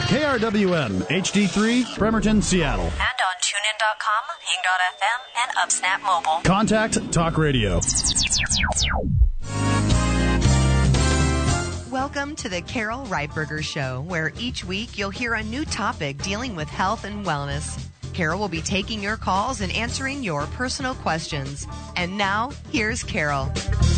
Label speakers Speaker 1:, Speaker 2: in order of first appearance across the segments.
Speaker 1: KRWN HD3, Bremerton, Seattle.
Speaker 2: And on TuneIn.com, Ping.fm, and UpSnap Mobile.
Speaker 1: Contact Talk Radio.
Speaker 3: Welcome to the Carol Reitberger Show, where each week you'll hear a new topic dealing with health and wellness. Carol will be taking your calls and answering your personal questions. And now, here's Carol.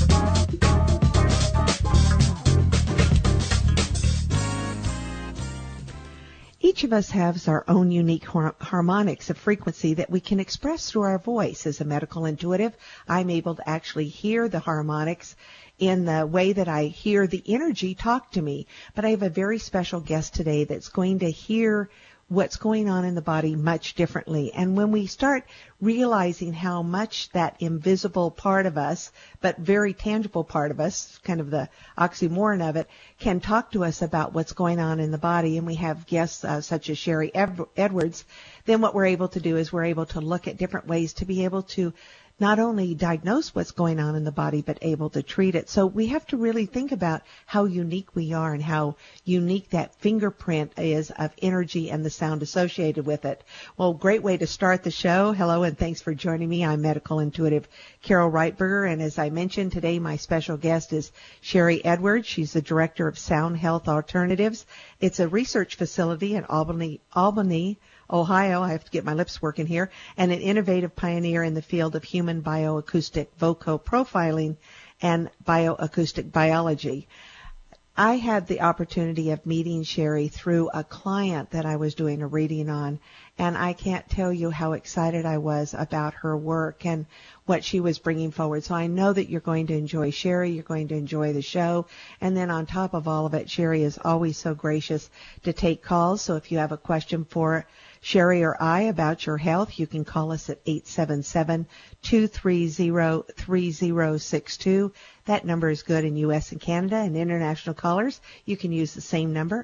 Speaker 4: Each of us has our own unique harmonics of frequency that we can express through our voice. As a medical intuitive, I'm able to actually hear the harmonics in the way that I hear the energy talk to me. But I have a very special guest today that's going to hear what's going on in the body much differently. And when we start realizing how much that invisible part of us, but very tangible part of us, kind of the oxymoron of it, can talk to us about what's going on in the body, and we have guests such as Sherry Edwards, then what we're able to do is we're able to look at different ways to be able to not only diagnose what's going on in the body, but able to treat it. So we have to really think about how unique we are and how unique that fingerprint is of energy and the sound associated with it. Well, great way to start the show. Hello, and thanks for joining me. I'm medical intuitive Carol Reitberger, and as I mentioned today, my special guest is Sherry Edwards. She's the director of Sound Health Alternatives. It's a research facility in Albany, Ohio, I have to get my lips working here, and an innovative pioneer in the field of human bioacoustic vocal profiling and bioacoustic biology. I had the opportunity of meeting Sherry through a client that I was doing a reading on, and I can't tell you how excited I was about her work and what she was bringing forward. So I know that you're going to enjoy Sherry, you're going to enjoy the show, and then on top of all of it, Sherry is always so gracious to take calls. So if you have a question for Sherry or I about your health, you can call us at 877-230-3062. That number is good in U.S. and Canada, and international callers, you can use the same number,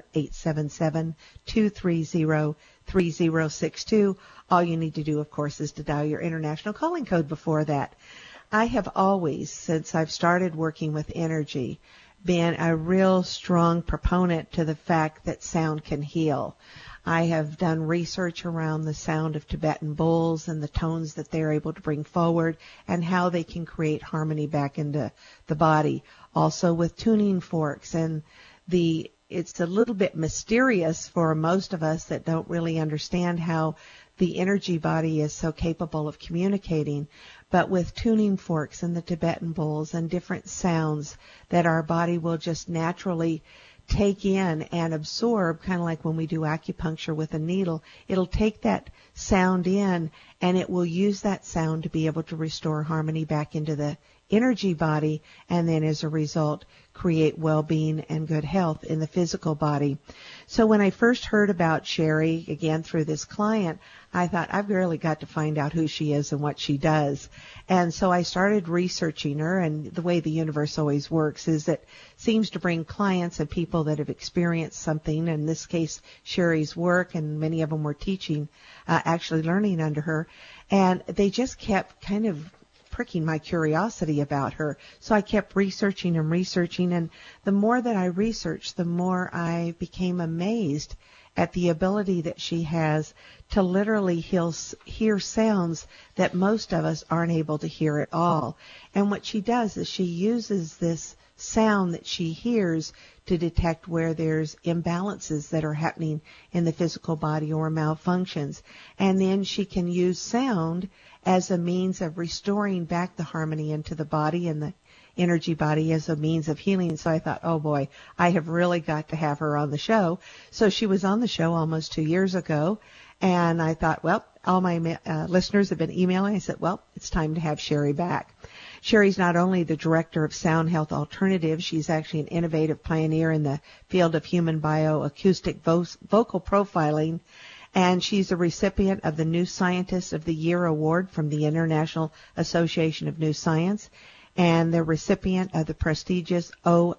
Speaker 4: 877-230-3062. All you need to do, of course, is to dial your international calling code before that. I have always, since I've started working with energy, been a real strong proponent to the fact that sound can heal. I have done research around the sound of Tibetan bulls and the tones that they're able to bring forward and how they can create harmony back into the body. Also with tuning forks, and it's a little bit mysterious for most of us that don't really understand how the energy body is so capable of communicating. But with tuning forks and the Tibetan bulls and different sounds that our body will just naturally take in and absorb, kind of like when we do acupuncture with a needle, it'll take that sound in and it will use that sound to be able to restore harmony back into the energy body, and then as a result create well-being and good health in the physical body. So when I first heard about Sherry, again through this client, I thought, I've really got to find out who she is and what she does. And so I started researching her, and the way the universe always works is it seems to bring clients and people that have experienced something, in this case Sherry's work, and many of them were teaching, actually learning under her, and they just kept kind of pricking my curiosity about her. So I kept researching, and the more that I researched, the more I became amazed at the ability that she has to literally hear sounds that most of us aren't able to hear at all. And what she does is she uses this sound that she hears to detect where there's imbalances that are happening in the physical body or malfunctions. And then she can use sound as a means of restoring back the harmony into the body and the energy body as a means of healing. So I thought, oh boy, I have really got to have her on the show. So she was on the show almost 2 years ago, and I thought, well, all my listeners have been emailing. I said, well, it's time to have Sherry back. Sherry's not only the director of Sound Health Alternatives, she's actually an innovative pioneer in the field of human bioacoustic vocal profiling, and she's a recipient of the New Scientist of the Year Award from the International Association of New Science, and the recipient of the prestigious O.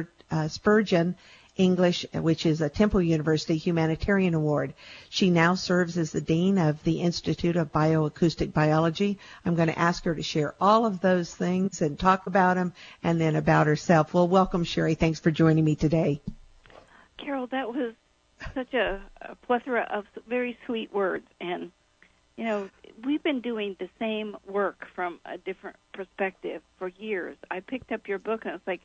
Speaker 4: Spurgeon English, which is a Temple University Humanitarian Award. She now serves as the Dean of the Institute of Bioacoustic Biology. I'm going to ask her to share all of those things and talk about them, and then about herself. Well, welcome, Sherry. Thanks for joining me today.
Speaker 5: Carol, that was such a plethora of very sweet words. And, you know, we've been doing the same work from a different perspective for years. I picked up your book, and I was like,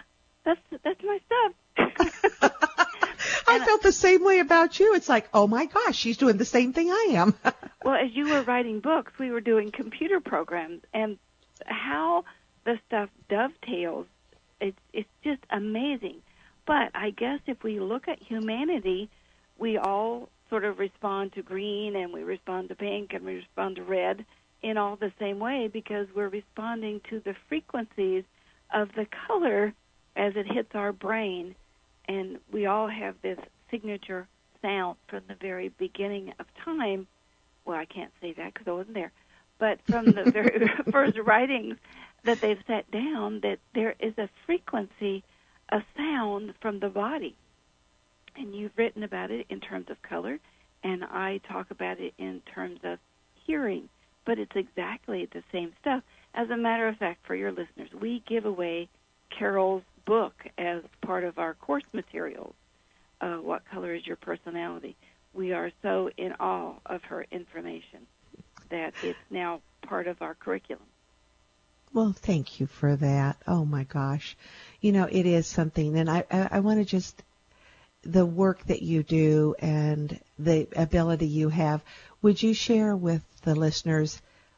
Speaker 5: that's my stuff.
Speaker 4: I felt the same way about you. It's like, oh, my gosh, she's doing the same thing I am.
Speaker 5: Well, as you were writing books, we were doing computer programs, and how the stuff dovetails, it's just amazing. But I guess if we look at humanity, we all sort of respond to green, and we respond to pink, and we respond to red in all the same way, because we're responding to the frequencies of the color as it hits our brain. And we all have this signature sound from the very beginning of time. Well, I can't say that because I wasn't there. But from the very first writings that they've set down, that there is a frequency, a sound from the body. And you've written about it in terms of color, and I talk about it in terms of hearing. But it's exactly the same stuff. As a matter of fact, for your listeners, we give away Carol's book as part of our course materials. What Color is Your Personality? We are so in awe of her information that it's now part of our curriculum.
Speaker 4: Well, thank you for that. Oh, my gosh. You know, it is something. And I want to just, the work that you do and the ability you have, would you share with the listeners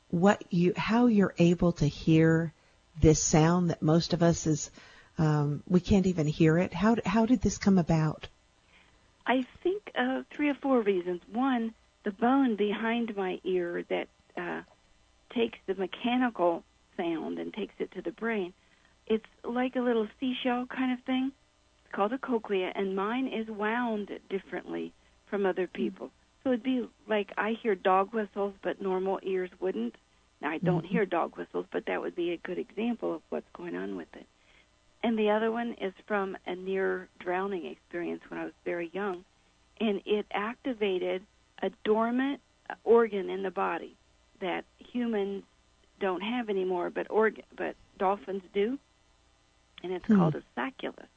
Speaker 4: how you're able to hear this sound that most of us we can't even hear it? How did this come about?
Speaker 5: I think 3 or 4 reasons. One, the bone behind my ear that takes the mechanical sound and takes it to the brain, it's like a little seashell kind of thing. It's called a cochlea, and mine is wound differently from other people. So it'd be like I hear dog whistles, but normal ears wouldn't. Now, I don't hear dog whistles, but that would be a good example of what's going on with it. And the other one is from a near-drowning experience when I was very young, and it activated a dormant organ in the body that humans don't have anymore, but dolphins do, and it's called a sacculus.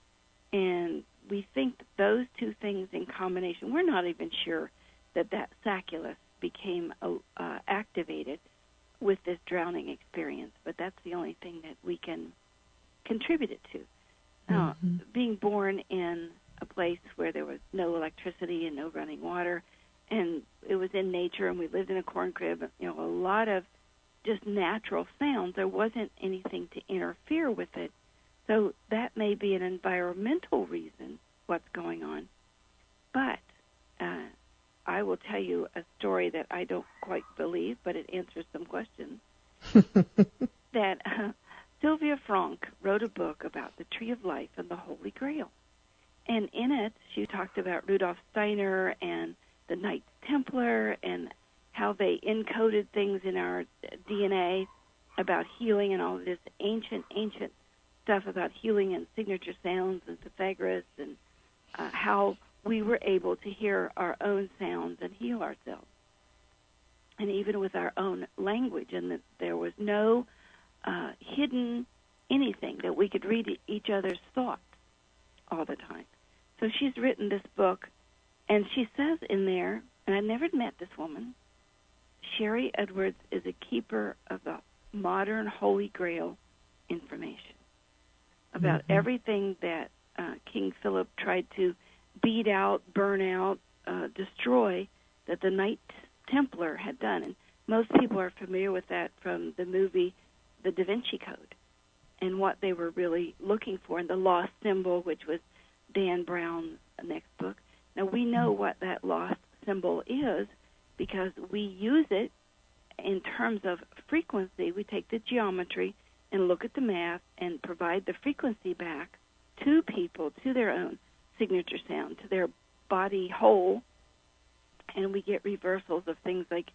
Speaker 5: And we think that those two things in combination, we're not even sure that sacculus became activated with this drowning experience, but that's the only thing that we can contribute it to. Now, being born in a place where there was no electricity and no running water, and it was in nature, and we lived in a corn crib, you know, a lot of just natural sounds. There wasn't anything to interfere with it. So that may be an environmental reason what's going on. But I will tell you a story that I don't quite believe, but it answers some questions. That Sylvia Frank wrote a book about the Tree of Life and the Holy Grail. And in it, she talked about Rudolf Steiner and the Knights Templar and how they encoded things in our DNA about healing and all of this ancient stuff about healing and signature sounds and Pythagoras and how we were able to hear our own sounds and heal ourselves. And even with our own language, and that there was no hidden anything, that we could read each other's thoughts all the time. So she's written this book, and she says in there, and I never met this woman, Sherry Edwards is a keeper of the modern Holy Grail information about everything that King Philip tried to beat out, burn out, destroy, that the Knights Templar had done. And most people are familiar with that from the movie The Da Vinci Code and what they were really looking for, and the lost symbol, which was Dan Brown's next book. Now, we know what that lost symbol is because we use it in terms of frequency. We take the geometry and look at the math and provide the frequency back to people, to their own signature sound, to their body whole, and we get reversals of things like,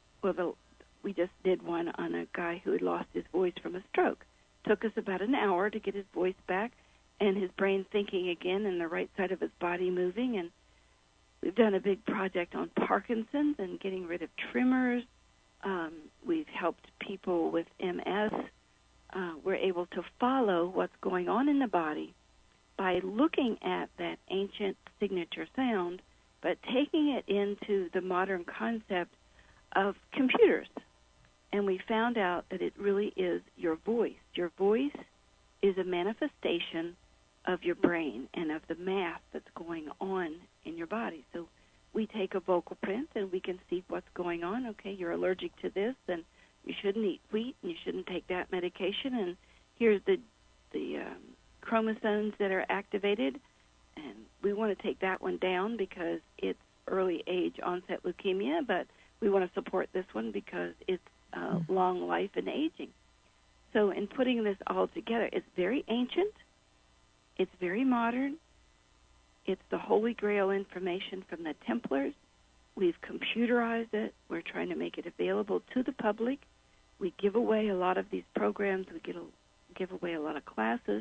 Speaker 5: we just did one on a guy who had lost his voice from a stroke. Took us about an hour to get his voice back and his brain thinking again and the right side of his body moving. And we've done a big project on Parkinson's and getting rid of tremors. We've helped people with MS. We're able to follow what's going on in the body by looking at that ancient signature sound, but taking it into the modern concept of computers. And we found out that it really is your voice. Your voice is a manifestation of your brain and of the math that's going on in your body. So we take a vocal print and we can see what's going on. Okay, you're allergic to this, and you shouldn't eat wheat, and you shouldn't take that medication, and here's the chromosomes that are activated, and we want to take that one down because it's early age onset leukemia, but we want to support this one because it's long life and aging. So in putting this all together, it's very ancient, it's very modern, it's the Holy Grail information from the Templars. We've computerized it. We're trying to make it available to the public. We give away a lot of these programs. We give away a lot of classes.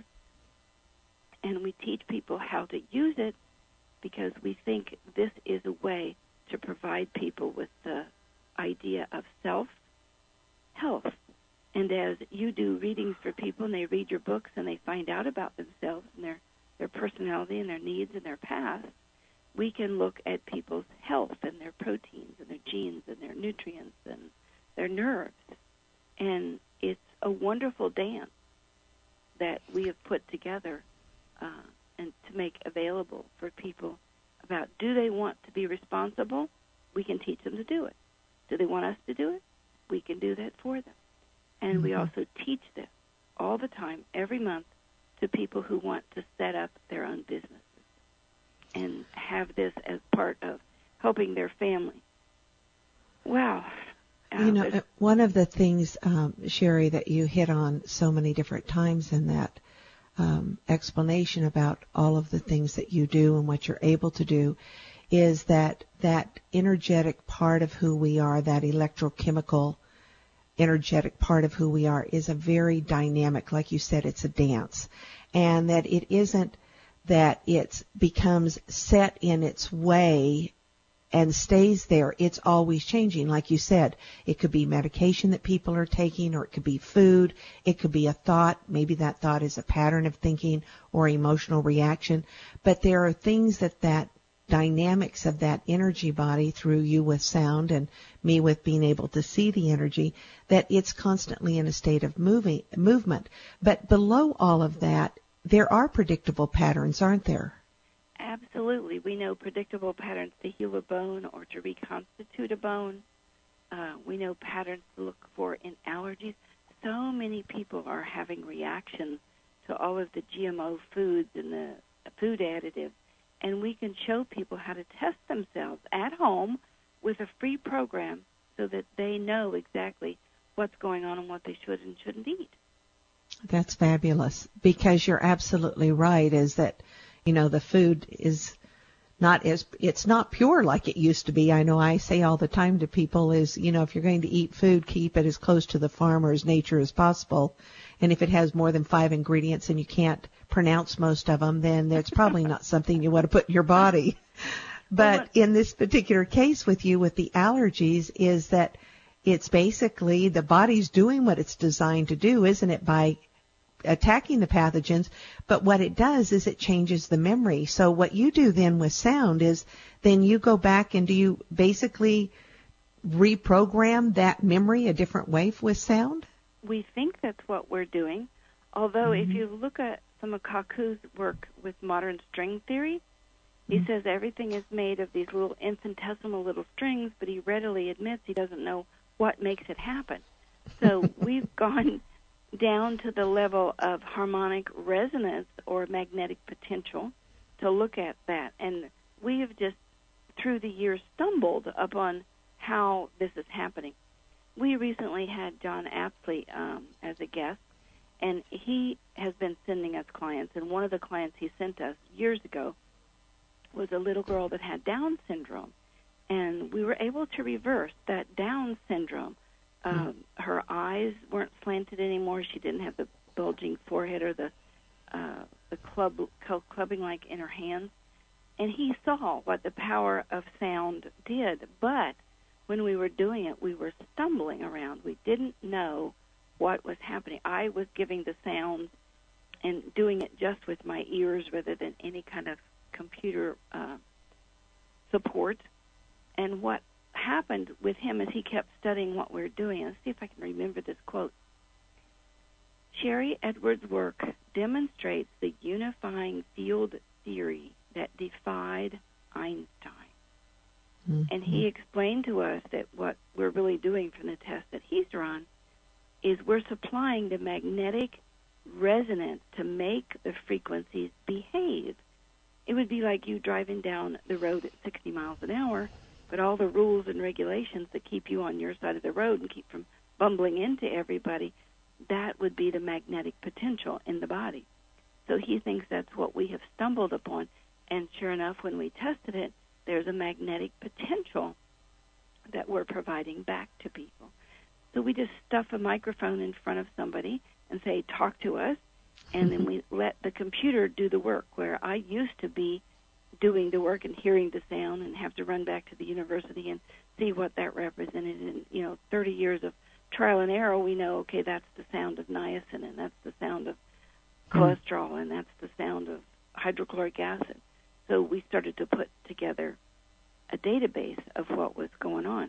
Speaker 5: And we teach people how to use it because we think this is a way to provide people with the idea of self-health. And as you do readings for people and they read your books and they find out about themselves and their personality and their needs and their past, we can look at people's health and their proteins and their genes and their nutrients and their nerves. And it's a wonderful dance that we have put together and to make available for people about, do they want to be responsible? We can teach them to do it. Do they want us to do it? We can do that for them. And we also teach this all the time, every month, to people who want to set up their own businesses and have this as part of helping their family. Wow.
Speaker 4: One of the things, Sherry, that you hit on so many different times in that explanation about all of the things that you do and what you're able to do is that energetic part of who we are, that electrochemical energetic part of who we are, is a very dynamic, like you said, it's a dance. And that it isn't that it becomes set in its way and stays there. It's always changing. Like you said, it could be medication that people are taking, or it could be food. It could be a thought. Maybe that thought is a pattern of thinking or emotional reaction. But there are things that dynamics of that energy body, through you with sound and me with being able to see the energy, that it's constantly in a state of movement. But below all of that, there are predictable patterns, aren't there?
Speaker 5: Absolutely. We know predictable patterns to heal a bone or to reconstitute a bone. We know patterns to look for in allergies. So many people are having reactions to all of the GMO foods and the food additives, and we can show people how to test themselves at home with a free program so that they know exactly what's going on and what they should and shouldn't eat.
Speaker 4: That's fabulous, because you're absolutely right, is that the food is it's not pure like it used to be. I know I say all the time to people is, if you're going to eat food, keep it as close to the farmer's nature as possible. And if it has more than 5 ingredients and you can't pronounce most of them, then it's probably not something you want to put in your body. But in this particular case with you, with the allergies, is that it's basically the body's doing what it's designed to do, isn't it, by attacking the pathogens, but what it does is it changes the memory. So what you do then with sound is then you go back and do you basically reprogram that memory a different way with sound?
Speaker 5: We think that's what we're doing, although if you look at some of Kaku's work with modern string theory, he says everything is made of these little infinitesimal little strings, but he readily admits he doesn't know what makes it happen. So we've gone down to the level of harmonic resonance or magnetic potential to look at that. And we have just, through the years, stumbled upon how this is happening. We recently had John Apsley as a guest, and he has been sending us clients. And one of the clients he sent us years ago was a little girl that had Down syndrome. And we were able to reverse that Down syndrome. Her eyes weren't slanted anymore. She didn't have the bulging forehead or the clubbing like in her hands. And he saw what the power of sound did. But when we were doing it, we were stumbling around. We didn't know what was happening. I was giving the sounds and doing it just with my ears rather than any kind of computer support. And what happened with him is he kept studying what we were doing. Let's see if I can remember this quote. Sherry Edwards' work demonstrates the unifying field theory that defied Einstein. Mm-hmm. And he explained to us that what we're really doing from the test that he's run is we're supplying the magnetic resonance to make the frequencies behave. It would be like you driving down the road at 60 miles an hour, but all the rules and regulations that keep you on your side of the road and keep from bumbling into everybody, that would be the magnetic potential in the body. So he thinks that's what we have stumbled upon. And sure enough, when we tested it, there's a magnetic potential that we're providing back to people. So we just stuff a microphone in front of somebody and say, talk to us, and then we let the computer do the work, where I used to be doing the work and hearing the sound and have to run back to the university and see what that represented. And, 30 years of trial and error, we know, okay, that's the sound of niacin, and that's the sound of cholesterol, and that's the sound of hydrochloric acid. So we started to put together a database of what was going on.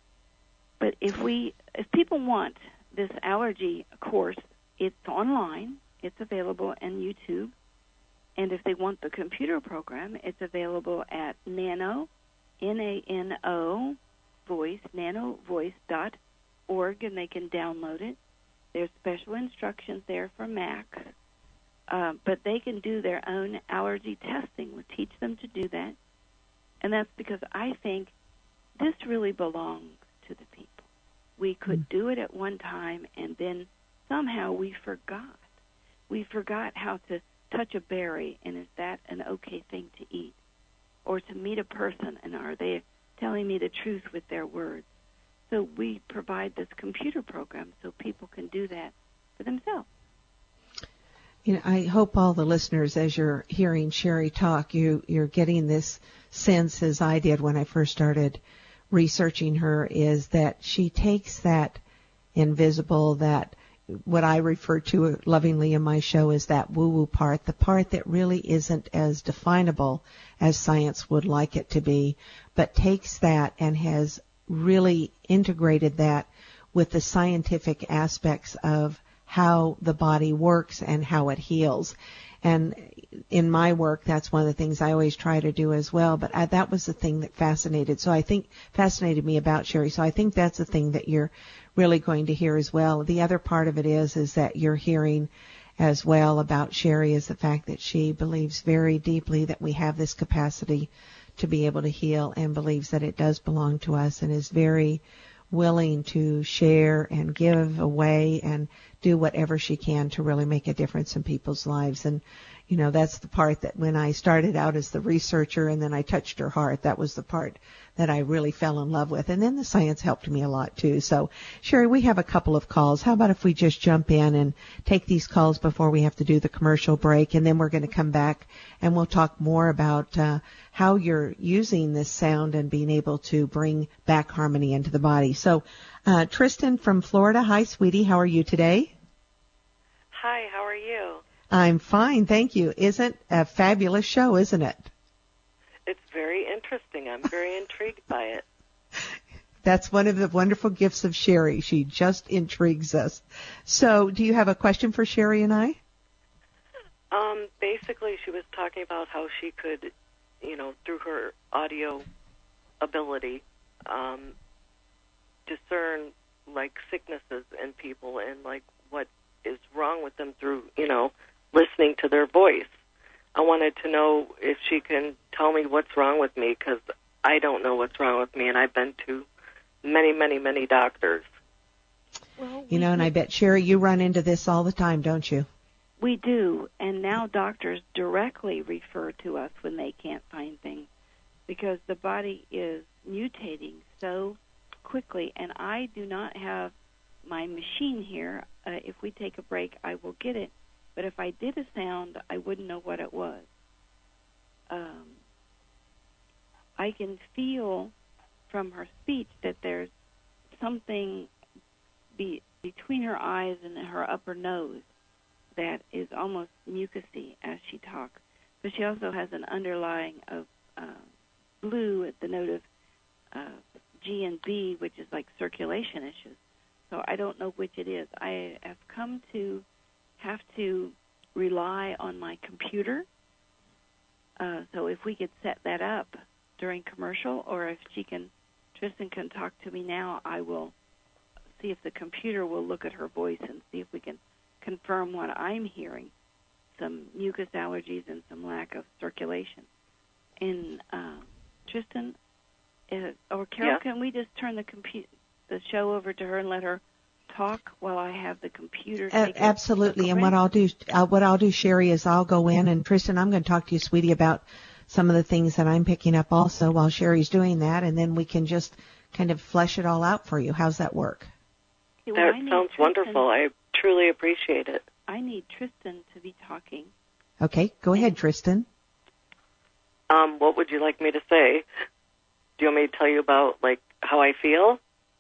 Speaker 5: But if people want this allergy course, it's online, it's available on YouTube, and if they want the computer program, it's available at Nano, N-A-N-O, Voice, nanovoice.org, and they can download it. There's special instructions there for Macs, but they can do their own allergy testing. We teach them to do that, and that's because I think this really belongs to the people. We could do it at one time, and then somehow we forgot. We forgot how to touch a berry, and is that an okay thing to eat? Or to meet a person, and are they telling me the truth with their words? So we provide this computer program so people can do that for themselves.
Speaker 4: I hope all the listeners, as you're hearing Sherry talk, you're getting this sense, as I did when I first started researching her, is that she takes that invisible, that what I refer to lovingly in my show is that woo-woo part, the part that really isn't as definable as science would like it to be, but takes that and has really integrated that with the scientific aspects of how the body works and how it heals. And in my work, that's one of the things I always try to do as well. But that was the thing that fascinated me about Sherry. So I think that's the thing that you're really going to hear as well. The other part of it is that you're hearing as well about Sherry is the fact that she believes very deeply that we have this capacity to be able to heal, and believes that it does belong to us, and is very willing to share and give away and do whatever she can to really make a difference in people's lives. And, that's the part that when I started out as the researcher and then I touched her heart, that was the part that I really fell in love with. And then the science helped me a lot too. So, Sherry, we have a couple of calls. How about if we just jump in and take these calls before we have to do the commercial break, and then we're going to come back and we'll talk more about how you're using this sound and being able to bring back harmony into the body. So, Tristan from Florida. Hi, sweetie. How are you today?
Speaker 6: Hi, how are you?
Speaker 4: I'm fine, thank you. Isn't a fabulous show, isn't it?
Speaker 6: It's very interesting. I'm very intrigued by it.
Speaker 4: That's one of the wonderful gifts of Sherry. She just intrigues us. So, do you have a question for Sherry and I?
Speaker 6: Basically, she was talking about how she could, through her audio ability, discern, sicknesses in people and, what is wrong with them through, listening to their voice. I wanted to know if she can tell me what's wrong with me, because I don't know what's wrong with me, and I've been to many, many, many doctors.
Speaker 5: Well,
Speaker 4: and I bet, Sherry, you run into this all the time, don't you?
Speaker 5: We do, and now doctors directly refer to us when they can't find things, because the body is mutating so quickly, and I do not have my machine here. If we take a break, I will get it. But if I did a sound, I wouldn't know what it was. I can feel from her speech that there's something between her eyes and her upper nose that is almost mucusy as she talks. But she also has an underlying of blue at the note of G and B, which is like circulation issues. So I don't know which it is. I have come to have to rely on my computer. So if we could set that up during commercial, or if Tristan can talk to me now, I will see if the computer will look at her voice and see if we can confirm what I'm hearing, some mucus allergies and some lack of circulation. And Tristan or Carol,
Speaker 6: Yeah.
Speaker 5: Can we just turn the show over to her and let her talk while I have the computer?
Speaker 4: Absolutely. And what I'll do, Sherry, is I'll go in, and Tristan, I'm going to talk to you, sweetie, about some of the things that I'm picking up also while Sherry's doing that, and then we can just kind of flesh it all out for you. How's that work?
Speaker 5: Okay, well,
Speaker 6: that sounds wonderful. I truly appreciate it.
Speaker 5: I need Tristan to be talking.
Speaker 4: Okay, go ahead, Tristan.
Speaker 6: What would you like me to say? Do you want me to tell you about, like, how I feel?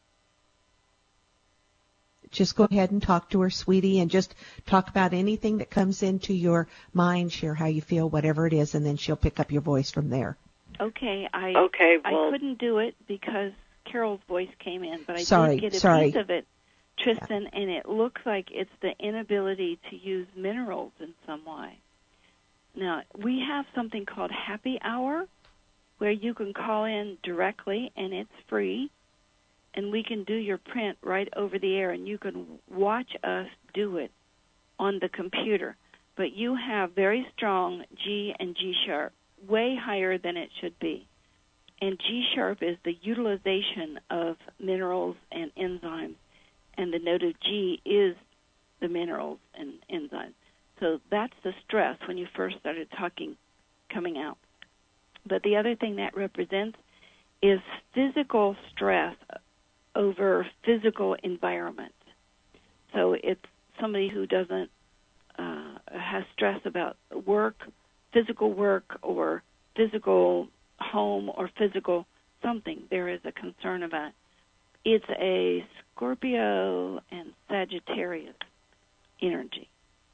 Speaker 4: Just go ahead and talk to her, sweetie, and just talk about anything that comes into your mind. Share how you feel, whatever it is, and then she'll pick up your voice from there.
Speaker 5: Okay, I couldn't do it because Carol's voice came in, but I did get a piece of it, Tristan, and it looks like it's the inability to use minerals in some way. Now, we have something called Happy Hour, where you can call in directly, and it's free, and we can do your print right over the air, and you can watch us do it on the computer. But you have very strong G and G sharp, way higher than it should be. And G sharp is the utilization of minerals and enzymes, and the note of G is the minerals and enzymes. So that's the stress when you first started talking, coming out. But the other thing that represents is physical stress over physical environment. So it's somebody who doesn't has stress about work, or physical home, or physical something. There is a concern about it. It's a Scorpio and Sagittarius energy.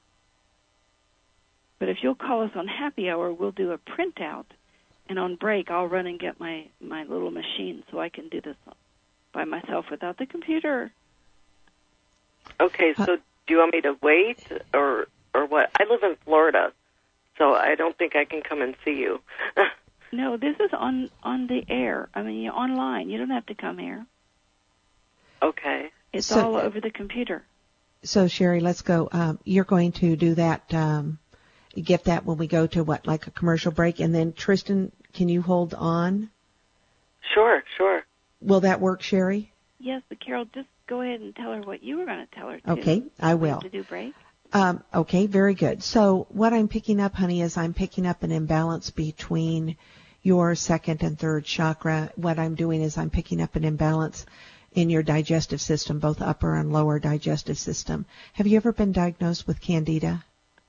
Speaker 5: But if you'll call us on Happy Hour, we'll do a printout, and on break I'll run and get my little machine so I can do this by myself without the computer.
Speaker 6: Okay, so do you want me to wait or what? I live in Florida, so I don't think I can come and see you.
Speaker 5: No, this is on the air. I mean, online. You don't have to come here.
Speaker 6: Okay.
Speaker 5: It's all over the computer.
Speaker 4: So, Sherry, let's go. You're going to do that, get that when we go to like a commercial break. And then, Tristan, can you hold on?
Speaker 6: Sure.
Speaker 4: Will that work, Sherry?
Speaker 5: Yes, but Carol, just go ahead and tell her what you were going to tell her to.
Speaker 4: Okay, I will.
Speaker 5: To do break.
Speaker 4: Okay, very good. So what I'm picking up, honey, is I'm picking up an imbalance between your second and third chakra. What I'm doing is I'm picking up an imbalance in your digestive system, both upper and lower digestive system. Have you ever been diagnosed with Candida?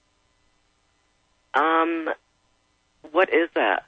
Speaker 6: What is that?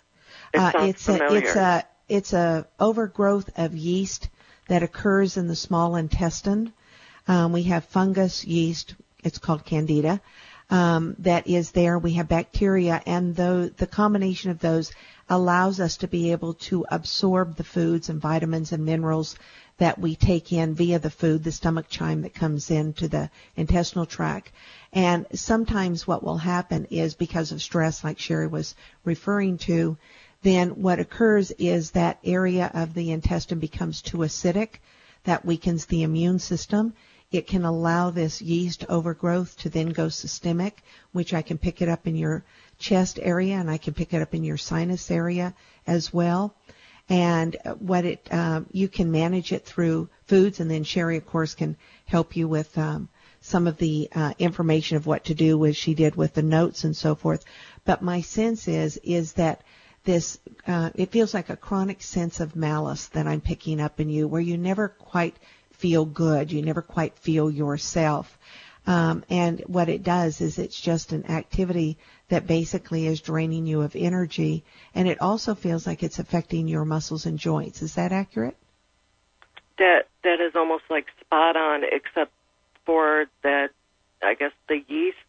Speaker 4: It's a overgrowth of yeast that occurs in the small intestine. We have fungus, yeast, it's called Candida, that is there. We have bacteria, and the combination of those allows us to be able to absorb the foods and vitamins and minerals that we take in via the food, the stomach chyme that comes into the intestinal tract. And sometimes what will happen is because of stress, like Sherry was referring to, then what occurs is that area of the intestine becomes too acidic. That weakens the immune system. It can allow this yeast overgrowth to then go systemic, which I can pick it up in your chest area, and I can pick it up in your sinus area as well. And you can manage it through foods, and then Sherry, of course, can help you with some of the information of what to do, as she did with the notes and so forth. But my sense is that this, it feels like a chronic sense of malice that I'm picking up in you, where you never quite feel good, you never quite feel yourself. And what it does is it's just an activity that basically is draining you of energy, and it also feels like it's affecting your muscles and joints. Is that accurate?
Speaker 6: That is almost like spot on, except for that, I guess the yeast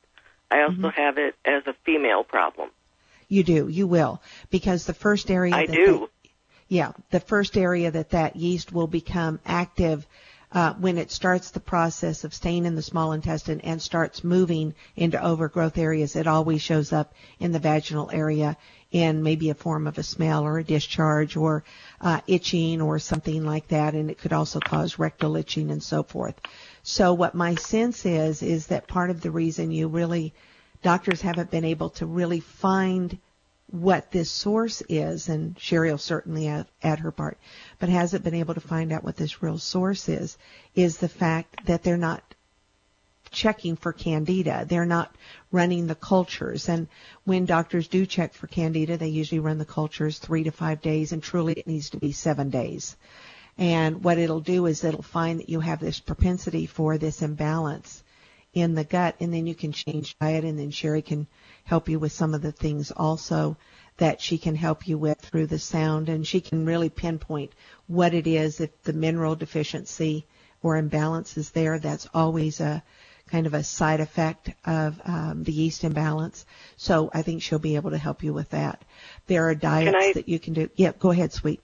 Speaker 6: I also have it as a female problem.
Speaker 4: You do. You will. Because the first area the first area that yeast will become active when it starts the process of staying in the small intestine and starts moving into overgrowth areas, it always shows up in the vaginal area in maybe a form of a smell or a discharge or itching or something like that, and it could also cause rectal itching and so forth. So what my sense is that part of the reason doctors haven't been able to really find what this source is, and Sherry will certainly add her part, but hasn't been able to find out what this real source is the fact that they're not checking for Candida. They're not running the cultures. And when doctors do check for Candida, they usually run the cultures 3 to 5 days, and truly it needs to be 7 days. And what it'll do is it'll find that you have this propensity for this imbalance in the gut, and then you can change diet, and then Sherry can help you with some of the things also that she can help you with through the sound, and she can really pinpoint what it is. If the mineral deficiency or imbalance is there, that's always a kind of a side effect of the yeast imbalance. So I think she'll be able to help you with that. There are diets that you can do. Yeah, go ahead, sweet.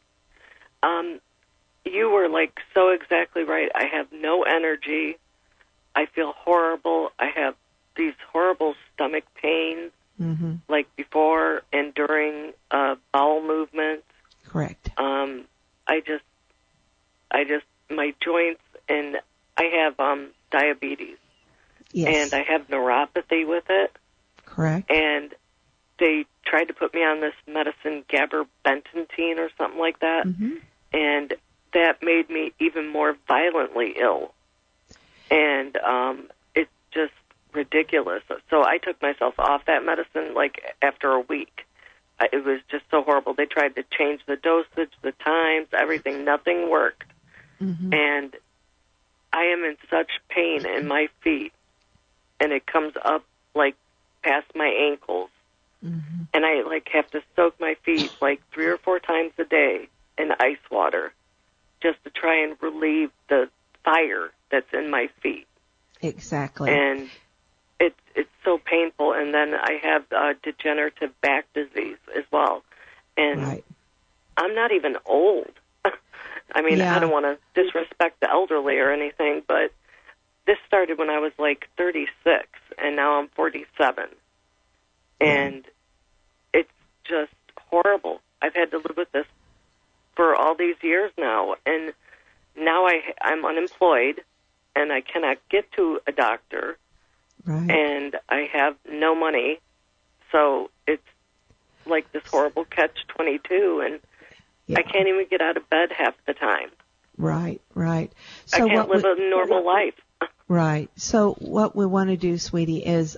Speaker 6: You were so exactly right. I have no energy. I feel horrible. I have these horrible stomach pains, like before and during bowel movements.
Speaker 4: Correct.
Speaker 6: I just, my joints, and I have diabetes.
Speaker 4: Yes.
Speaker 6: And I have neuropathy with it.
Speaker 4: Correct.
Speaker 6: And they tried to put me on this medicine, gabapentin or something like that, and that made me even more violently ill. And it's just ridiculous. So I took myself off that medicine after a week. It was just so horrible. They tried to change the dosage, the times, everything. Nothing worked. And I am in such pain in my feet, and it comes up past my ankles. And I have to soak my feet 3 or 4 times a day in ice water just to try and relieve the fire that's in my feet.
Speaker 4: Exactly.
Speaker 6: And it's so painful. And then I have degenerative back disease as well. And I'm not even old. I mean, I don't want to disrespect the elderly or anything, but this started when I was 36, and now I'm 47. And it's just horrible. I've had to live with this for all these years now, and now I'm unemployed, and I cannot get to a doctor, and I have no money, so it's like this horrible catch-22, and I can't even get out of bed half the time.
Speaker 4: Right.
Speaker 6: So I can't live a normal life.
Speaker 4: Right. So what we want to do, sweetie, is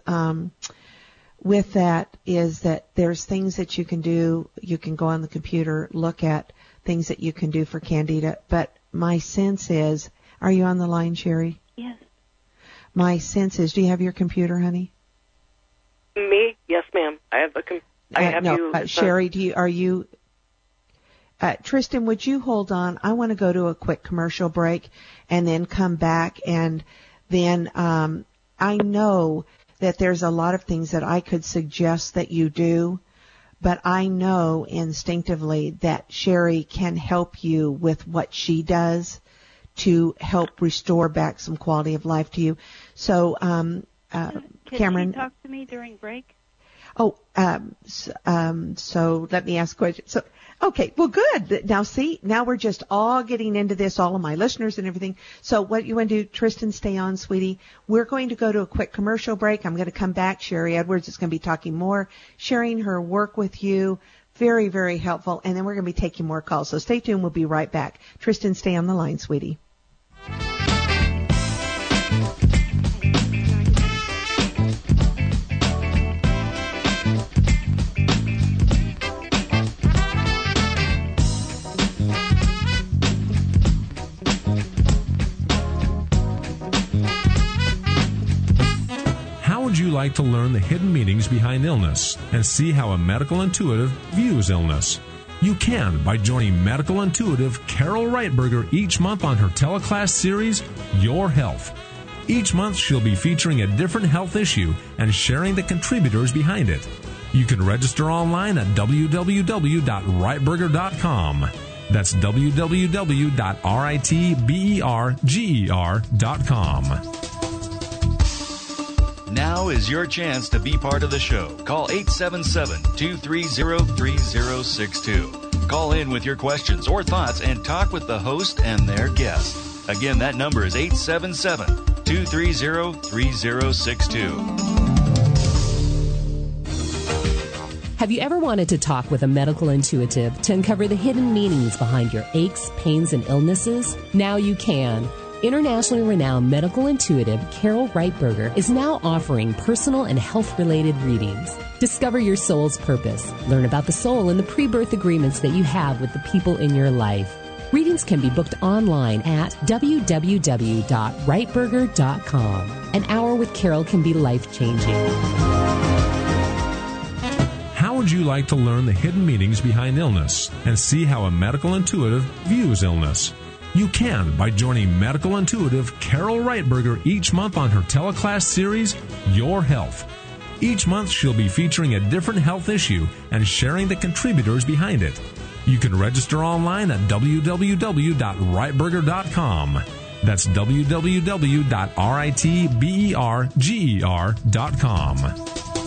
Speaker 4: with that is that there's things that you can do. You can go on the computer, look at things that you can do for Candida. But my sense is, are you on the line, Sherry?
Speaker 5: Yes.
Speaker 4: My sense is, do you have your computer, honey?
Speaker 6: Me? Yes, ma'am. I have a computer.
Speaker 4: Sherry, are you... Tristan, would you hold on? I want to go to a quick commercial break and then come back, and then I know that there's a lot of things that I could suggest that you do, but I know instinctively that Sherry can help you with what she does to help restore back some quality of life to you. So,
Speaker 5: Can
Speaker 4: Cameron,
Speaker 5: you talk to me during break?
Speaker 4: Oh, so let me ask a question. So, okay, well, good. Now, see, now we're just all getting into this, all of my listeners and everything. So what you want to do, Tristan, stay on, sweetie. We're going to go to a quick commercial break. I'm going to come back. Sherry Edwards is going to be talking more, sharing her work with you. Very, very helpful. And then we're going to be taking more calls. So stay tuned. We'll be right back. Tristan, stay on the line, sweetie.
Speaker 7: Would you like to learn the hidden meanings behind illness and see how a medical intuitive views illness? You can by joining medical intuitive Carol Reitberger each month on her teleclass series, Your Health. Each month, she'll be featuring a different health issue and sharing the contributors behind it. You can register online at www.rightberger.com. That's www.ritberger.com.
Speaker 8: Now is your chance to be part of the show. Call 877-230-3062. Call in with your questions or thoughts and talk with the host and their guest. Again, that number is 877-230-3062.
Speaker 9: Have you ever wanted to talk with a medical intuitive to uncover the hidden meanings behind your aches, pains, and illnesses? Now you can. Internationally renowned medical intuitive Carol Reitberger is now offering personal and health-related readings. Discover your soul's purpose. Learn about the soul and the pre-birth agreements that you have with the people in your life. Readings can be booked online at www.rightberger.com. An hour with Carol can be life-changing.
Speaker 7: How would you like to learn the hidden meanings behind illness and see how a medical intuitive views illness? You can by joining medical intuitive Carol Reitberger each month on her teleclass series, Your Health. Each month, she'll be featuring a different health issue and sharing the contributors behind it. You can register online at www.rightberger.com. That's www.ritberger.com.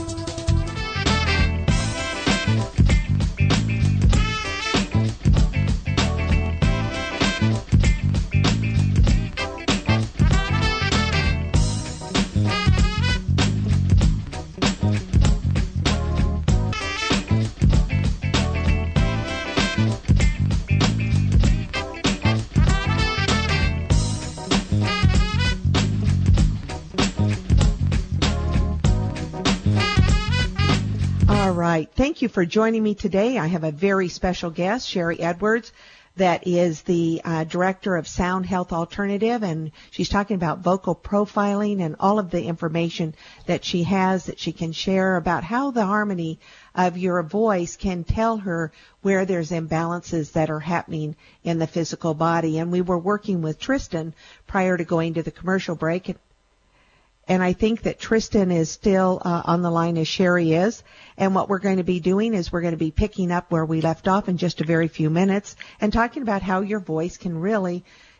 Speaker 4: Thank you for joining me today. I have a very special guest, Sherry Edwards, that is the director of Sound Health Alternative, and she's talking about vocal profiling and all of the information that she has that she can share about how the harmony of your voice can tell her where there's imbalances that are happening in the physical body. And we were working with Tristan prior to going to the commercial break, and I think that Tristan is still on the line as Sherry is. And what we're going to be doing is we're going to be picking up where we left off in just a very few minutes and talking about how your voice can really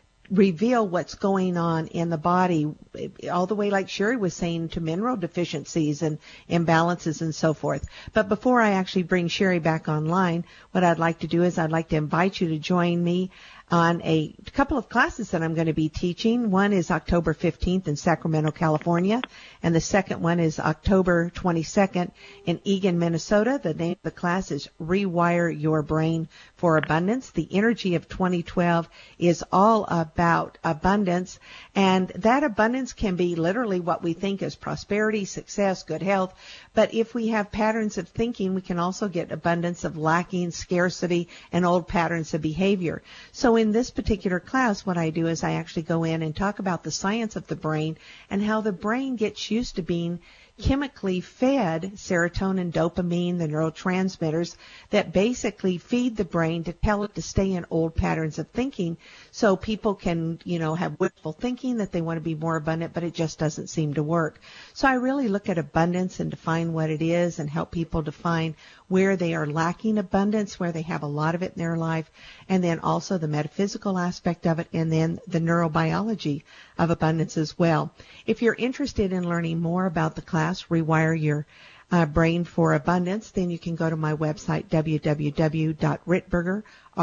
Speaker 4: reveal what's going on in the body, all the way, like Sherry was saying, to mineral deficiencies and imbalances and so forth. But before I actually bring Sherry back online, what I'd like to do is I'd like to invite you to join me on a couple of classes that I'm going to be teaching. One is October 15th in Sacramento, California, and the second one is October 22nd in Eagan, Minnesota. The name of the class is Rewire Your Brain for Abundance. The energy of 2012 is all about abundance, and that abundance can be literally what we think is prosperity, success, good health. But if we have patterns of thinking, we can also get abundance of lacking, scarcity, and old patterns of behavior. So in this particular class, what I do is I actually go in and talk about the science of the brain and how the brain gets used to being chemically fed serotonin, dopamine, the neurotransmitters that basically feed the brain to tell it to stay in old patterns of thinking, so people can, have wishful thinking that they want to be more abundant, but it just doesn't seem to work. So I really look at abundance and define what it is and help people define where they are lacking abundance, where they have a lot of it in their life, and then also the metaphysical aspect of it, and then the neurobiology of abundance as well. If you're interested in learning more about the class, Rewire Your Brain for Abundance, then you can go to my website, www.ritberger,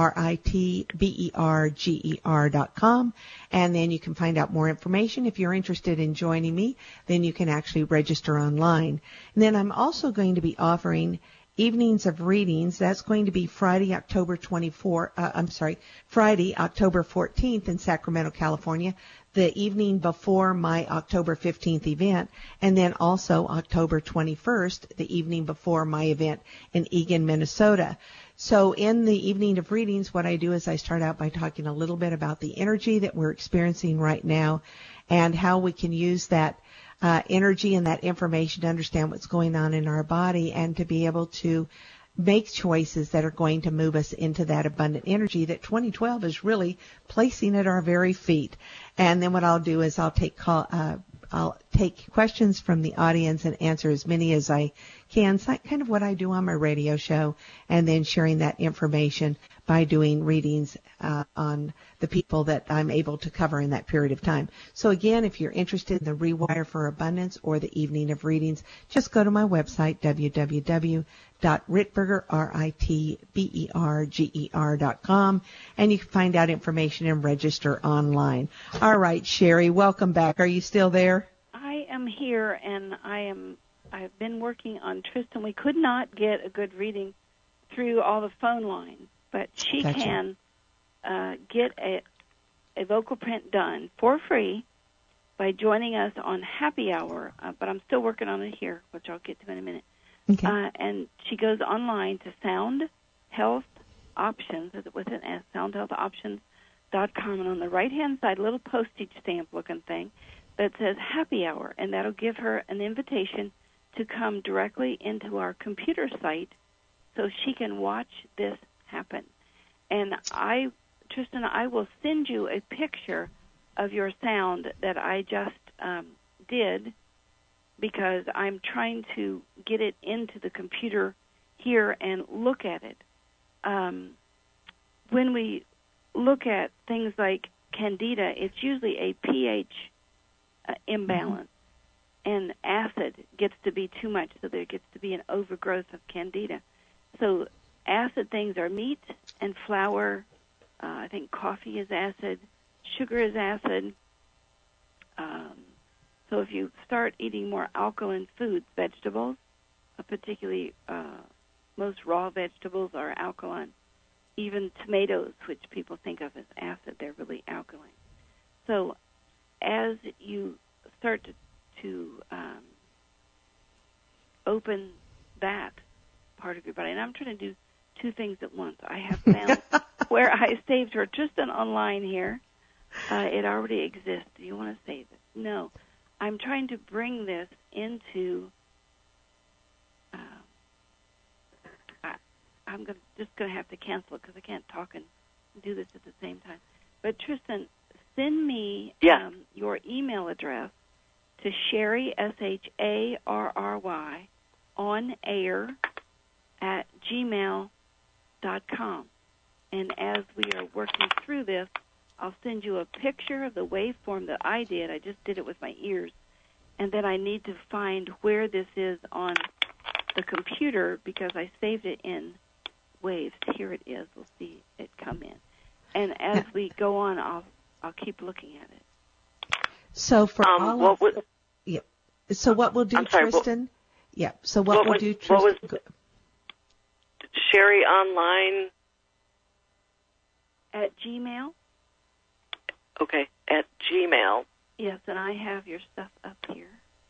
Speaker 4: RITBERGER.com, and then you can find out more information. If you're interested in joining me, then you can actually register online. And then I'm also going to be offering evenings of readings. That's going to be Friday, October 14th in Sacramento, California, the evening before my October 15th event, and then also October 21st, the evening before my event in Eagan, Minnesota. So in the evening of readings, what I do is I start out by talking a little bit about the energy that we're experiencing right now and how we can use that energy and that information to understand what's going on in our body and to be able to make choices that are going to move us into that abundant energy that 2012 is really placing at our very feet. And then what I'll do is I'll take I'll take questions from the audience and answer as many as I can. It's like kind of what I do on my radio show, and then sharing that information by doing readings on the people that I'm able to cover in that period of time. So again, if you're interested in the Rewire for Abundance or the Evening of Readings, just go to my website, www.ritberger.com, and you can find out information and register online. All right, Sherry, welcome back. Are you still there?
Speaker 5: I am here, and I've been working on Tristan. We could not get a good reading through all the phone lines, but she can get a vocal print done for free by joining us on Happy Hour, but I'm still working on it here, which I'll get to in a minute.
Speaker 4: Okay.
Speaker 5: And she goes online to Sound Health Options, with an S, soundhealthoptions.com, and on the right-hand side, a little postage stamp-looking thing that says Happy Hour, and that'll give her an invitation to come directly into our computer site so she can watch this happen. And Tristan, I will send you a picture of your sound that I just did, because I'm trying to get it into the computer here and look at it. When we look at things like Candida, it's usually a pH imbalance, and acid gets to be too much, so there gets to be an overgrowth of Candida. So acid things are meat and flour. I think coffee is acid. Sugar is acid. So if you start eating more alkaline foods, vegetables, particularly most raw vegetables are alkaline. Even tomatoes, which people think of as acid, they're really alkaline. So as you start to open that part of your body, and I'm trying to do two things at once. I have found where I saved her Tristan online here. It already exists. Do you want to save it? No. I'm trying to bring this into. I'm just going to have to cancel it because I can't talk and do this at the same time. But Tristan, send me your email address to Sherry, SHARRY, on air at gmail.com. And as we are working through this, I'll send you a picture of the waveform that I did. I just did it with my ears. And then I need to find where this is on the computer because I saved it in waves. Here it is. We'll see it come in. And as we go on, I'll keep looking at it.
Speaker 4: So for so what we'll do, Tristan? So what we'll do, Tristan?
Speaker 6: What was Sherry online?
Speaker 5: At Gmail.
Speaker 6: Okay, at Gmail.
Speaker 5: Yes, and I have your stuff up here.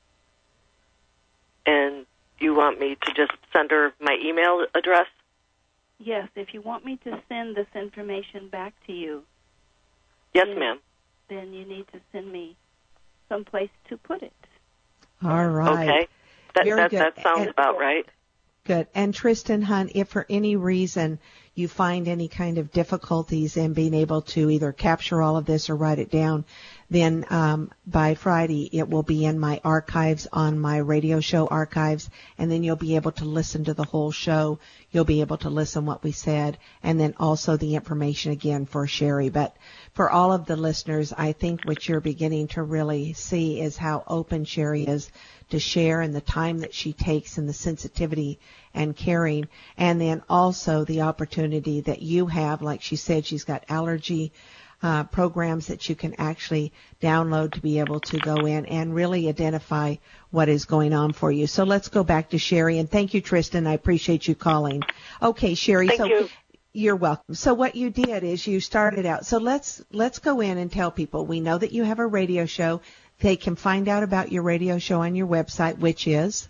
Speaker 6: And you want me to just send her my email address?
Speaker 5: Yes, if you want me to send this information back to you.
Speaker 6: Yes, ma'am.
Speaker 5: Then you need to send me someplace to put it.
Speaker 4: All right.
Speaker 6: Okay. That sounds about right.
Speaker 4: Good. And Tristan Hunt, if for any reason you find any kind of difficulties in being able to either capture all of this or write it down, then by Friday it will be in my archives on my radio show archives, and then you'll be able to listen to the whole show. You'll be able to listen what we said, and then also the information again for Sherry. But for all of the listeners, I think what you're beginning to really see is how open Sherry is to share and the time that she takes and the sensitivity and caring, and then also the opportunity that you have. Like she said, she's got allergy programs that you can actually download to be able to go in and really identify what is going on for you. So let's go back to Sherry, and thank you, Tristan. I appreciate you calling. Okay, Sherry.
Speaker 6: Thank you.
Speaker 4: You're welcome. So what you did is you started out. So let's go in and tell people. We know that you have a radio show. They can find out about your radio show on your website, which is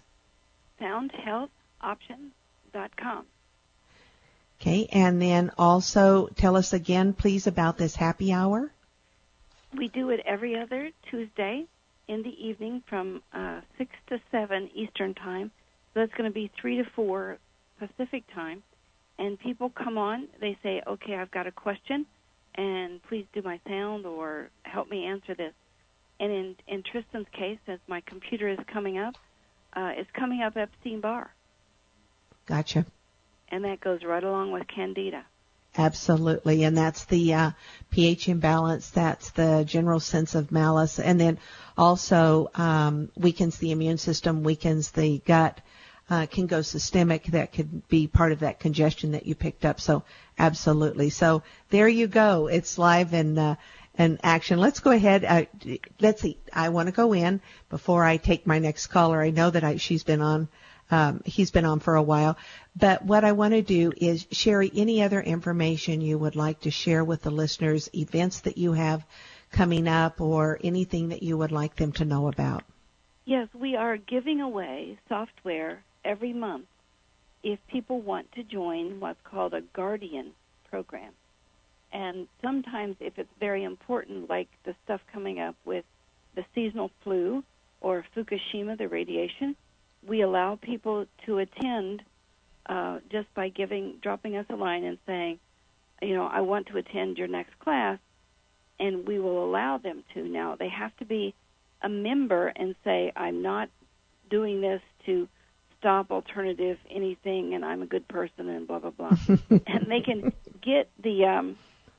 Speaker 5: soundhealthoptions.com.
Speaker 4: Okay, and then also tell us again, please, about this happy hour.
Speaker 5: We do it every other Tuesday in the evening from 6 to 7 Eastern Time. So that's going to be 3 to 4 Pacific Time. And people come on, they say, okay, I've got a question, and please do my sound or help me answer this. And in Tristan's case, as my computer is coming up, it's coming up Epstein-Barr.
Speaker 4: Gotcha.
Speaker 5: And that goes right along with Candida.
Speaker 4: Absolutely, and that's the pH imbalance, that's the general sense of malice, and then also weakens the immune system, weakens the gut, can go systemic. That could be part of that congestion that you picked up. So absolutely. So there you go. It's live and action. Let's go ahead. Let's see. I want to go in before I take my next caller. I know that he's been on for a while. But what I want to do is, Sherry, any other information you would like to share with the listeners, events that you have coming up or anything that you would like them to know about?
Speaker 5: Yes, we are giving away software every month if people want to join what's called a Guardian program. And sometimes if it's very important, like the stuff coming up with the seasonal flu or Fukushima, the radiation, we allow people to attend just by dropping us a line and saying, I want to attend your next class, and we will allow them to. Now, they have to be a member and say, I'm not doing this to stop alternative anything, and I'm a good person, and blah, blah, blah. And they can get the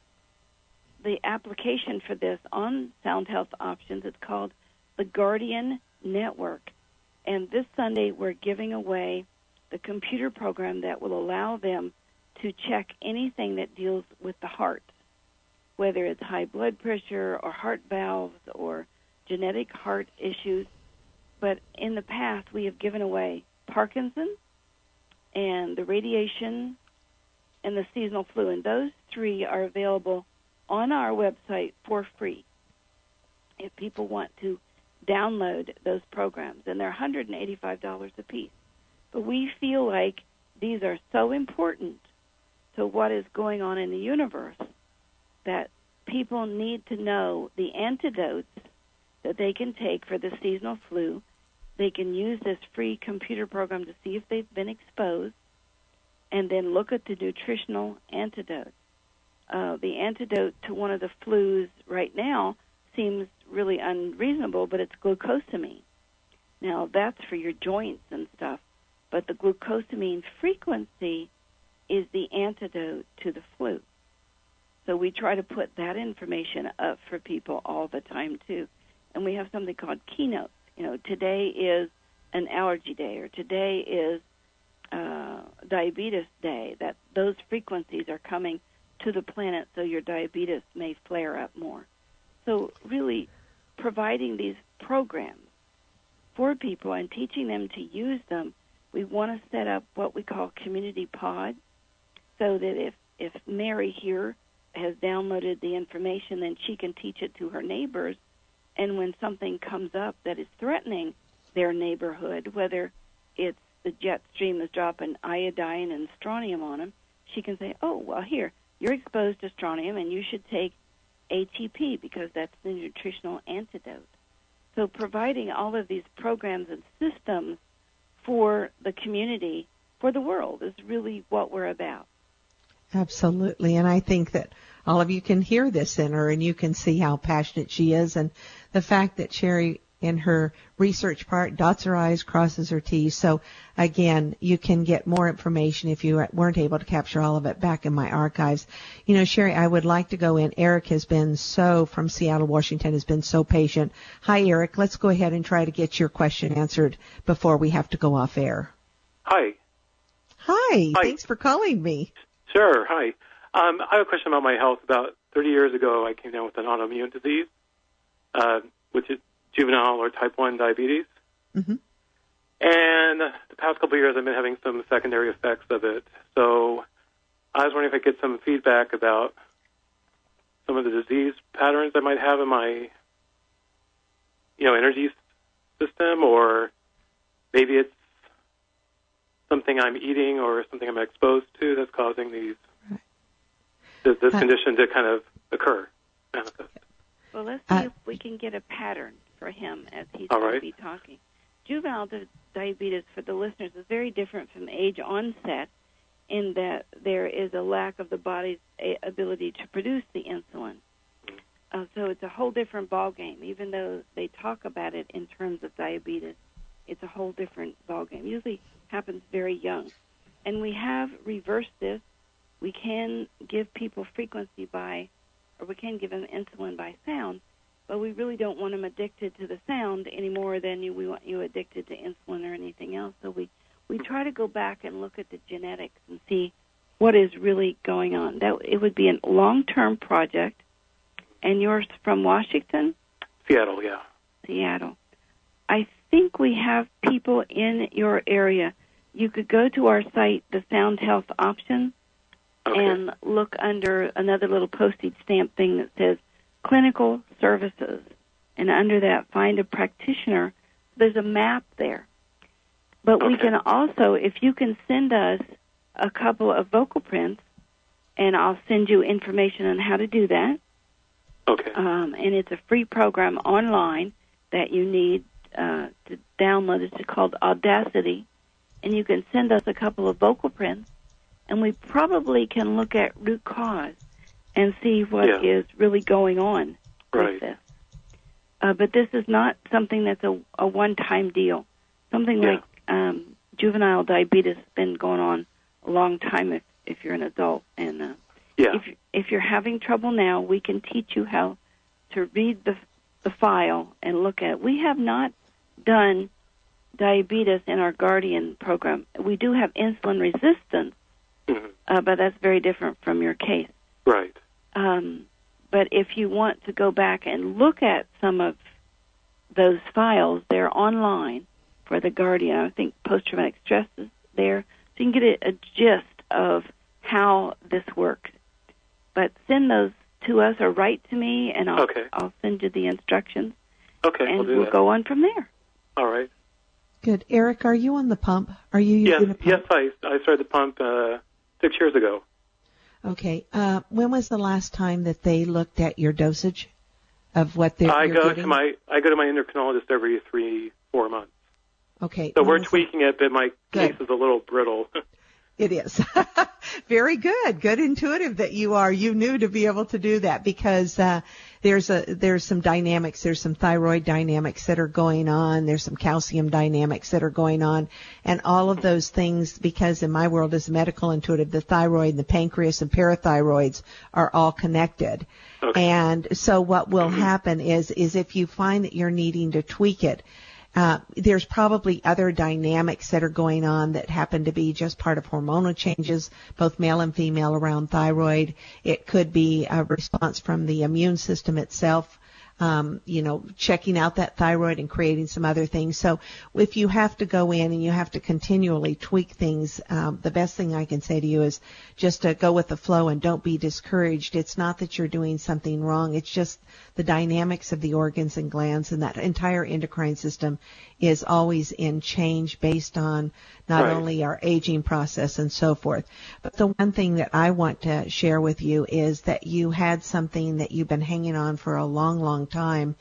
Speaker 5: application for this on Sound Health Options. It's called the Guardian Network. And this Sunday, we're giving away the computer program that will allow them to check anything that deals with the heart, whether it's high blood pressure or heart valves or genetic heart issues. But in the past, we have given away Parkinson's and the radiation and the seasonal flu. And those three are available on our website for free if people want to download those programs. And they're $185 a piece. But we feel like these are so important to what is going on in the universe that people need to know the antidotes that they can take for the seasonal flu. They can use this free computer program to see if they've been exposed and then look at the nutritional antidote. The antidote to one of the flus right now seems really unreasonable, but it's glucosamine. Now, that's for your joints and stuff, but the glucosamine frequency is the antidote to the flu. So we try to put that information up for people all the time, too. And we have something called keynotes. Today is an allergy day, or today is diabetes day, that those frequencies are coming to the planet so your diabetes may flare up more. So really providing these programs for people and teaching them to use them, we want to set up what we call community pod so that if Mary here has downloaded the information, then she can teach it to her neighbors. And when something comes up that is threatening their neighborhood, whether it's the jet stream is dropping iodine and strontium on them, she can say, oh, well, here, you're exposed to strontium and you should take ATP because that's the nutritional antidote. So providing all of these programs and systems for the community, for the world, is really what we're about.
Speaker 4: Absolutely. And I think that all of you can hear this in her and you can see how passionate she is, and the fact that Sherry, in her research part, dots her I's, crosses her T's. So again, you can get more information if you weren't able to capture all of it back in my archives. Sherry, I would like to go in. Eric has been from Seattle, Washington, has been so patient. Hi, Eric. Let's go ahead and try to get your question answered before we have to go off air.
Speaker 10: Hi.
Speaker 4: Hi. Thanks for calling me.
Speaker 10: Sure. Hi. I have a question about my health. About 30 years ago, I came down with an autoimmune disease, which is juvenile or type 1 diabetes.
Speaker 4: Mm-hmm.
Speaker 10: And the past couple of years, I've been having some secondary effects of it. So I was wondering if I could get some feedback about some of the disease patterns I might have in my, energy system, or maybe it's something I'm eating or something I'm exposed to that's causing this condition to kind of occur, manifest.
Speaker 5: Well, let's see if we can get a pattern for him as he's going to be talking. Juvenile diabetes, for the listeners, is very different from age onset in that there is a lack of the body's ability to produce the insulin. So it's a whole different ballgame. Even though they talk about it in terms of diabetes, it's a whole different ballgame. Usually happens very young. And we have reversed this. We can give people frequency or we can give them insulin by sound, but we really don't want them addicted to the sound any more than we want you addicted to insulin or anything else. So we try to go back and look at the genetics and see what is really going on. It would be a long-term project. And you're from Washington?
Speaker 10: Seattle, yeah.
Speaker 5: Seattle. I think we have people in your area. You could go to our site, the Sound Health Options, and look under another little postage stamp thing that says Clinical Services. And under that, find a practitioner. There's a map there. But we can also, if you can send us a couple of vocal prints, and I'll send you information on how to do that.
Speaker 10: Okay.
Speaker 5: And it's a free program online that you need to download. It's called Audacity. And you can send us a couple of vocal prints, and we probably can look at root cause and see what is really going on with this. But this is not something that's a one-time deal. Something like juvenile diabetes has been going on a long time if you're an adult. And if you're having trouble now, we can teach you how to read the file and look at it. We have not done diabetes in our Guardian program. We do have insulin resistance, but that's very different from your case.
Speaker 10: Right.
Speaker 5: But if you want to go back and look at some of those files, they're online for the Guardian. I think post-traumatic stress is there. So you can get a gist of how this works. But send those to us or write to me, and I'll send you the instructions.
Speaker 10: Okay,
Speaker 5: and
Speaker 10: we'll
Speaker 5: go on from there.
Speaker 10: All right.
Speaker 4: Good. Eric, are you on the pump? Are you using a pump?
Speaker 10: Yes, I started the pump 6 years ago.
Speaker 4: Okay. When was the last time that they looked at your dosage of what they're
Speaker 10: I go
Speaker 4: getting?
Speaker 10: to my endocrinologist every 3-4 months.
Speaker 4: Okay.
Speaker 10: So we're tweaking it, but my case is a little brittle.
Speaker 4: It is. Very good. Good intuitive that you are. You knew to be able to do that because there's some dynamics. There's some thyroid dynamics that are going on. There's some calcium dynamics that are going on. And all of those things, because in my world as medical intuitive, the thyroid, the pancreas, and parathyroids are all connected. Okay. And so what will happen is if you find that you're needing to tweak it, there's probably other dynamics that are going on that happen to be just part of hormonal changes, both male and female, around thyroid. It could be a response from the immune system itself, checking out that thyroid and creating some other things. So if you have to go in and you have to continually tweak things, the best thing I can say to you is just to go with the flow and don't be discouraged. It's not that you're doing something wrong. It's just the dynamics of the organs and glands, and that entire endocrine system is always in change based on not only our aging process and so forth. But the one thing that I want to share with you is that you had something that you've been hanging on for a long, long time.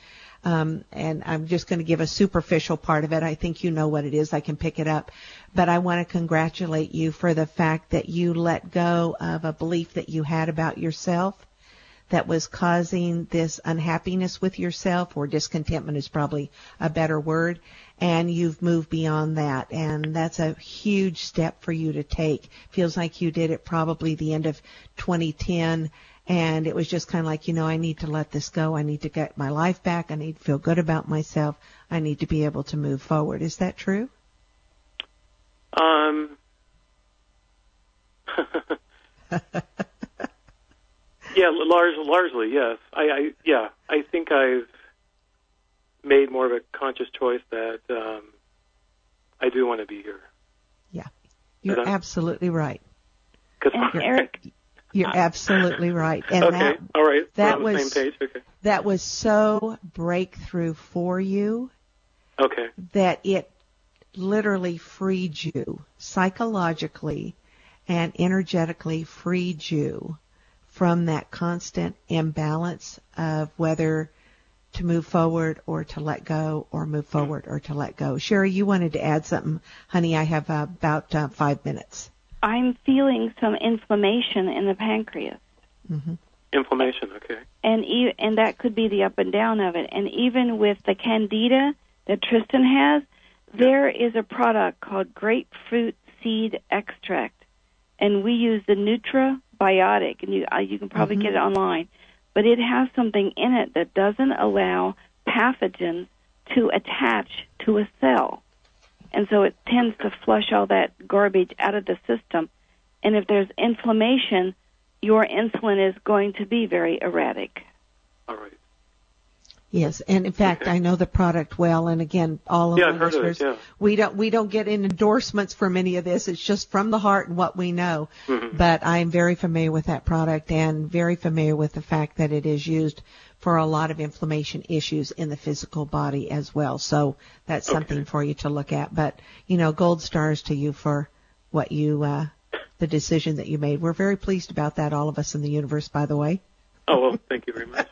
Speaker 4: And I'm just going to give a superficial part of it. I think you know what it is. I can pick it up. But I want to congratulate you for the fact that you let go of a belief that you had about yourself that was causing this unhappiness with yourself, or discontentment is probably a better word, and you've moved beyond that. And that's a huge step for you to take. Feels like you did it probably the end of 2010. And it was just kind of like, I need to let this go. I need to get my life back. I need to feel good about myself. I need to be able to move forward. Is that true?
Speaker 10: Yeah, largely, yes. I think I've made more of a conscious choice that I do want to be here.
Speaker 4: Yeah, you're absolutely right.
Speaker 5: Eric,
Speaker 4: you're absolutely right. And
Speaker 10: okay, all right.
Speaker 4: That
Speaker 10: We're on
Speaker 4: was
Speaker 10: the same page. Okay.
Speaker 4: That was so breakthrough for you.
Speaker 10: Okay.
Speaker 4: That it literally freed you psychologically and energetically, freed you from that constant imbalance of whether to move forward or to let go, or move forward or to let go. Sherry, you wanted to add something. Honey, I have about 5 minutes.
Speaker 5: I'm feeling some inflammation in the pancreas.
Speaker 4: Mm-hmm.
Speaker 10: Inflammation, okay.
Speaker 5: And that could be the up and down of it. And even with the Candida that Tristan has, there is a product called grapefruit seed extract, and we use the Nutrabiotic, and you can probably get it online, but it has something in it that doesn't allow pathogens to attach to a cell, and so it tends to flush all that garbage out of the system. And if there's inflammation, your insulin is going to be very erratic.
Speaker 10: All right.
Speaker 4: Yes, and in fact, I know the product well, and again, all of our listeners, we don't get endorsements from any of this. It's just from the heart and what we know. But I'm very familiar with that product and very familiar with the fact that it is used for a lot of inflammation issues in the physical body as well. So that's something for you to look at. But, gold stars to you for what you, the decision that you made. We're very pleased about that, all of us in the universe, by the way.
Speaker 10: Oh, well, thank you very much.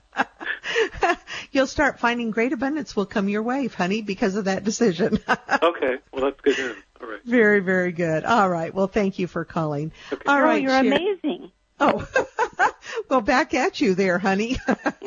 Speaker 4: You'll start finding great abundance will come your way, honey, because of that decision.
Speaker 10: Okay. Well, that's good news. All right.
Speaker 4: Very, very good. All right. Well, thank you for calling.
Speaker 10: Okay.
Speaker 4: All right.
Speaker 5: You're amazing.
Speaker 4: Oh, well, back at you there, honey,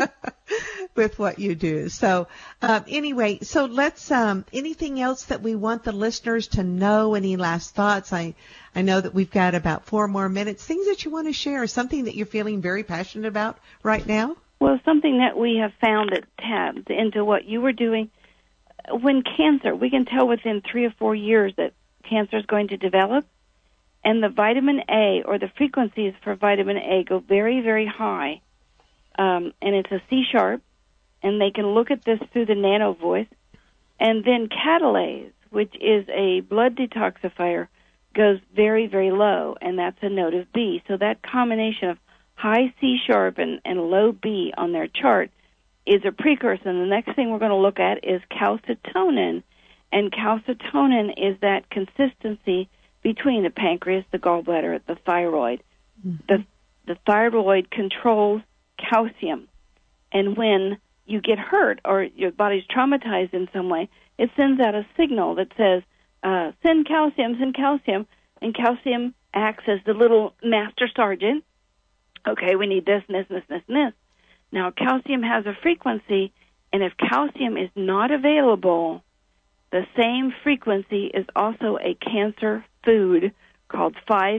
Speaker 4: with what you do. So, anyway, so let's, anything else that we want the listeners to know? Any last thoughts? I know that we've got about 4 more minutes. Things that you want to share, something that you're feeling very passionate about right now?
Speaker 5: Well, something that we have found that taps into what you were doing. When cancer, we can tell within 3 or 4 years that cancer is going to develop, and the vitamin A, or the frequencies for vitamin A, go very, very high, and it's a C sharp, and they can look at this through the nano voice, and then catalase, which is a blood detoxifier, goes very, very low, and that's a note of B. So that combination of high C sharp and low B on their chart is a precursor. And the next thing we're going to look at is calcitonin. And calcitonin is that consistency between the pancreas, the gallbladder, the thyroid. The thyroid controls calcium. And when you get hurt or your body's traumatized in some way, it sends out a signal that says, send calcium, and calcium acts as the little master sergeant. Okay, we need this, and this, and this, and this, and this. Now, calcium has a frequency, and if calcium is not available, the same frequency is also a cancer food called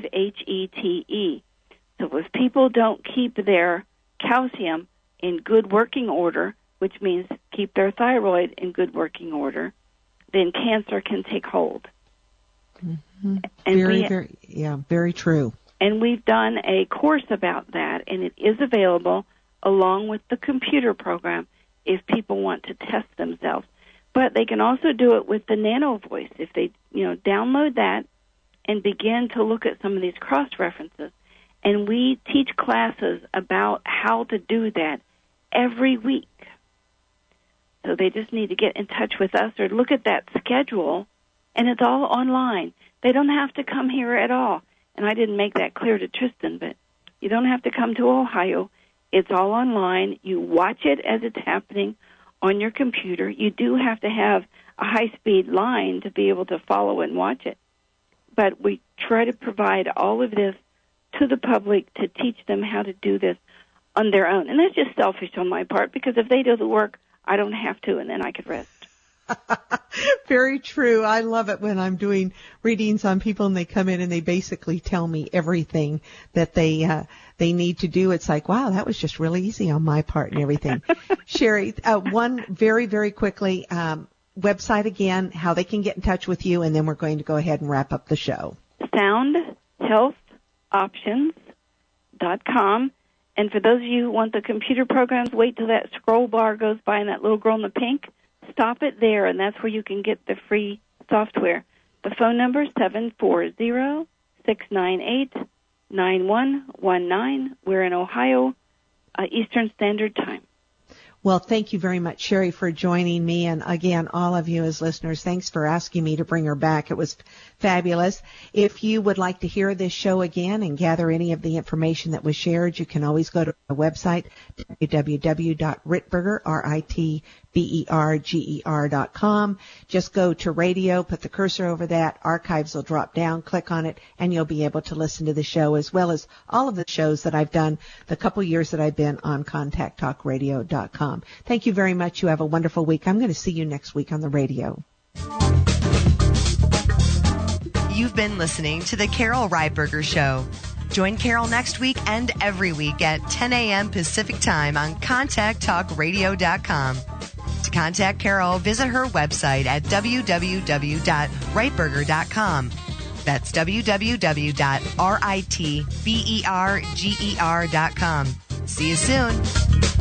Speaker 5: 5-HETE. So if people don't keep their calcium in good working order, which means keep their thyroid in good working order, then cancer can take hold.
Speaker 4: And very true.
Speaker 5: And we've done a course about that, and it is available along with the computer program if people want to test themselves. But they can also do it with the Nano Voice if they, download that and begin to look at some of these cross-references. And we teach classes about how to do that every week. So they just need to get in touch with us or look at that schedule, and it's all online. They don't have to come here at all. And I didn't make that clear to Tristan, but you don't have to come to Ohio. It's all online. You watch it as it's happening on your computer. You do have to have a high-speed line to be able to follow and watch it. But we try to provide all of this to the public to teach them how to do this on their own. And that's just selfish on my part, because if they do the work, I don't have to, and then I could rest.
Speaker 4: Very true. I love it when I'm doing readings on people and they come in and they basically tell me everything that they need to do. It's like, wow, that was just really easy on my part and everything. Sherry, one very, very quickly, website again, how they can get in touch with you, and then we're going to go ahead and wrap up the show.
Speaker 5: SoundHealthOptions.com. And for those of you who want the computer programs, wait till that scroll bar goes by and that little girl in the pink. Stop it there, and that's where you can get the free software. The phone number is 740-698-9119. We're in Ohio, Eastern Standard Time.
Speaker 4: Well, thank you very much, Sherry, for joining me. And again, all of you as listeners, thanks for asking me to bring her back. It was fabulous. If you would like to hear this show again and gather any of the information that was shared, you can always go to our website, www.ritberger, RITBERGER.com. Just go to radio, put the cursor over that, archives will drop down, click on it, and you'll be able to listen to the show as well as all of the shows that I've done the couple years that I've been on contacttalkradio.com. Thank you very much. You have a wonderful week. I'm going to see you next week on the radio.
Speaker 3: You've been listening to The Carol Reitberger Show. Join Carol next week and every week at 10 a.m. Pacific Time on contacttalkradio.com. To contact Carol, visit her website at www.reitberger.com. That's www.ritberger.com. See you soon.